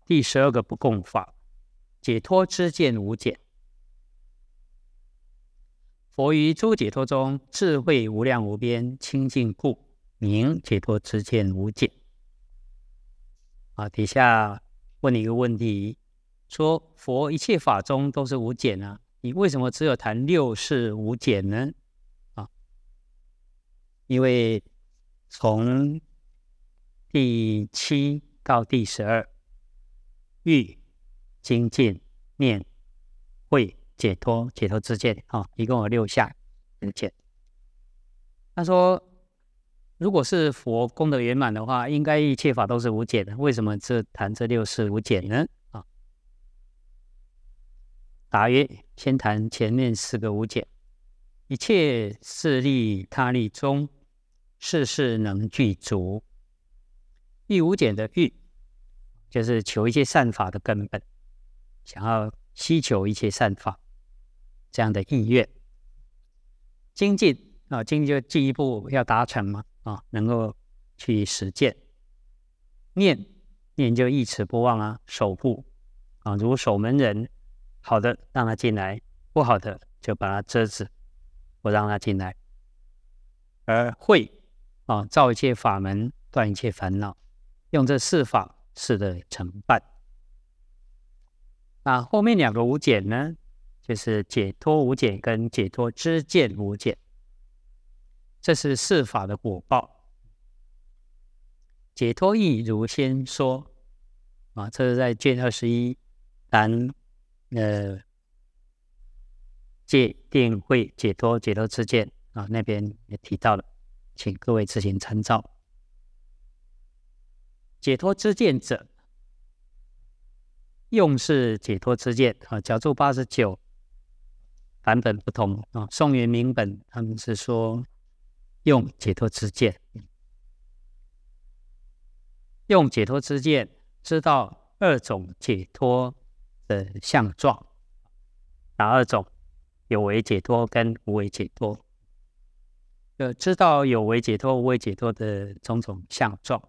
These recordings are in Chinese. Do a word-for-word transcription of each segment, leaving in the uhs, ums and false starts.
第十二个不共法，解脱知见无减。佛于诸解脱中，智慧无量无边，清净故，名解脱知见无减。啊，底下问你一个问题，说佛一切法中都是无减啊，你为什么只有谈六事无减呢？啊，因为从第七到第十二，欲、精进、念、慧、解脱、解脱知见，啊，一共有六项无减。他说，如果是佛功德圆满的话，应该一切法都是无减的，为什么只谈这六事无减呢？啊，答曰：先谈前面四个无减，一切事利他利中，事事能具足。欲无减的欲，就是求一切善法的根本，想要希求一切善法这样的意愿。精进啊，精进就进一步要达成嘛，啊，能够去实践。念念就一持不忘啊，守护啊，如守门人，好的让他进来，不好的就把他遮止，不让他进来。而慧啊，造一切法门，断一切烦恼，用这四法是的承办。那后面两个无减呢，就是解脱无减跟解脱知见无减，这是四法的果报。解脱义如先说啊，这是在卷二十一谈呃戒定慧解脱解脱知见啊，那边也提到了，请各位自行参照。解脱知见者，用是解脱知见啊，角注八十九版本不同啊。宋元明本他们是说用解脱知见，用解脱知见知道二种解脱的相状，哪二种？有为解脱跟无为解脱，就知道有为解脱、无为解脱的种种相状。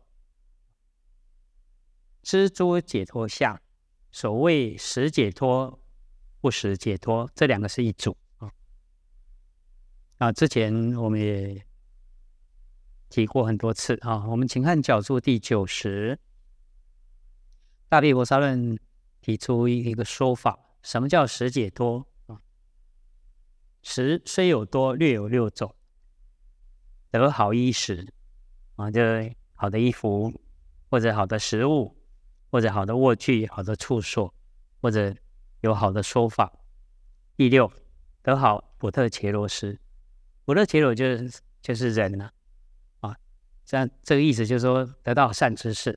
知诸解脱相，所谓实解脱、不实解脱，这两个是一组啊。啊，之前我们也提过很多次啊。我们请看角注第九十，大毗婆沙论提出一个说法，什么叫实解脱啊？实虽有多，略有六种：得好衣食啊，就是好的衣服，或者好的食物，或者好的卧具、好的处所，或者有好的说法。第六，得好补特伽罗师，补特伽罗就是就是人了 啊, 啊，这样这个意思就是说得到善知识，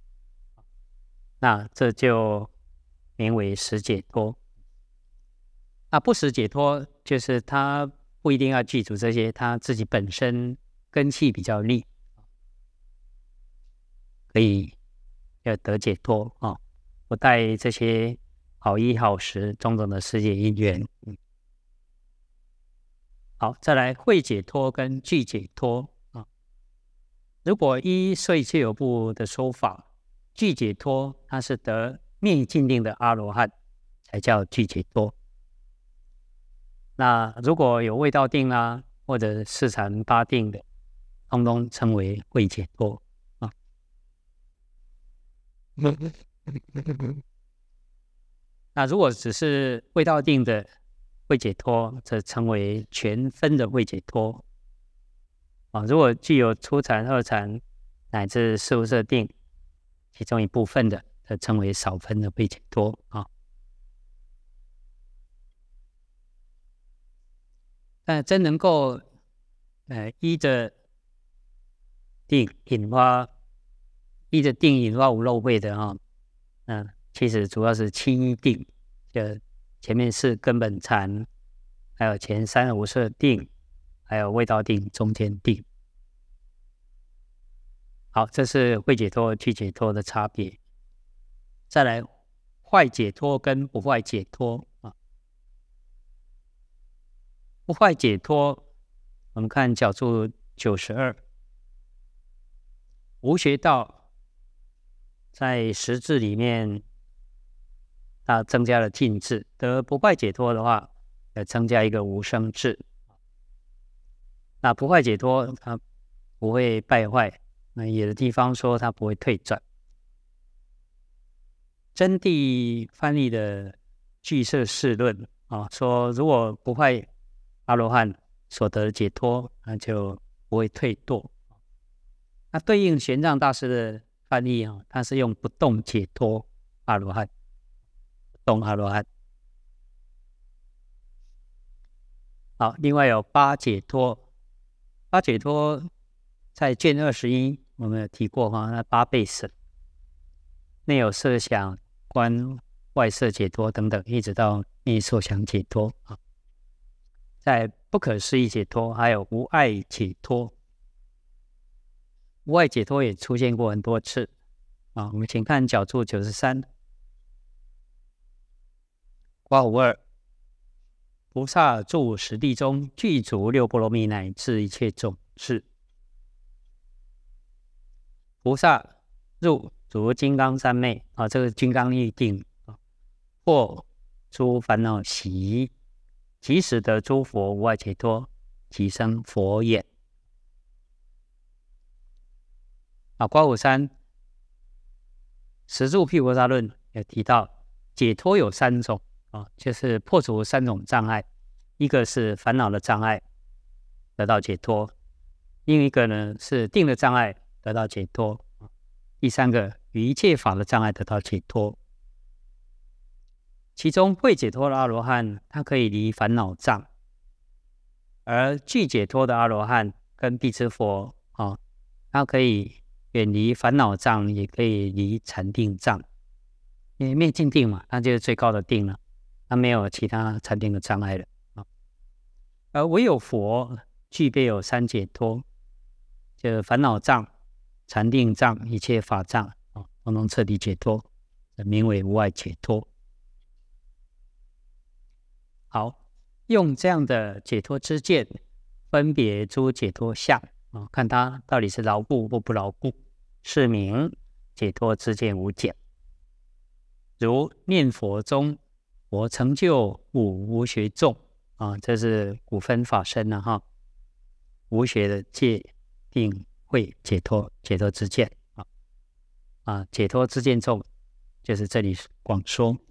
那这就名为实解脱。那不实解脱就是他不一定要记住这些，他自己本身根器比较利，可以要得解脱啊，不带这些好衣好食种种的世界因缘。嗯，好，再来慧解脱跟具解脱啊。如果依说一切有部的说法，具解脱它是得灭尽定的阿罗汉才叫具解脱。那如果有味道定啊，或者四禅八定的，通通称为慧解脱啊。那如果只是味道定的慧解脱，则称为全分的慧解脱啊。如果具有初禅、二禅乃至事无色定其中一部分的，则称为少分的慧解脱啊。但真能够呃依着定引发，依着定引发无漏慧的啊，嗯、呃，其实主要是七定，就前面是根本禅，还有前三无色定，还有味道定、中间定。好，这是慧解脱、具解脱的差别。再来，坏解脱跟不坏解脱啊。不坏解脱，我们看角注九十二，无学道在十字里面，它增加了尽字，得不坏解脱的话，要增加一个无生字。那不坏解脱，它不会败坏。那有的地方说它不会退转。真谛翻译的俱舍释论啊，说如果不坏阿罗汉所得的解脱，那就不会退堕。那对应玄奘大师的翻译啊，他是用不动解脱阿罗汉，不动阿罗汉。好，另外有八解脱，八解脱在卷二十一我们有提过哈，那八倍舍，内有设想、观、外色解脱等等，一直到内受想解脱啊。在不可思议解脱，还有无碍解脱。无碍解脱也出现过很多次啊。我们请看角注九十三，括弧二，菩萨住十地中，具足六波罗蜜，乃至一切种子。菩萨入足金刚三昧啊，这个金刚喻定啊，或诸烦恼习，即使得诸佛无碍解脱，即生佛眼。啊，括弧三，十住毗婆沙论也提到，解脱有三种啊，就是破除三种障碍，一个是烦恼的障碍，得到解脱；另一个呢是定的障碍，得到解脱；第三个与一切法的障碍得到解脱。其中会解脱的阿罗汉，他可以离烦恼障；而具解脱的阿罗汉跟辟支佛啊，他可以远离烦恼障，也可以离禅定障。因为灭尽定嘛，它就是最高的定了，它没有其他禅定的障碍了啊。而唯有佛具备有三解脱，就是烦恼障、禅定障、一切法障啊，都能彻底解脱，名为无碍解脱。好，用这样的解脱知见，分别诸解脱相啊，看它到底是牢固或不牢固，是名解脱知见无减。如念佛中，佛成就五无学众啊，这是古分法身了哈。无学的戒定慧解脱，解脱知见啊啊，解脱知见众就是这里广说。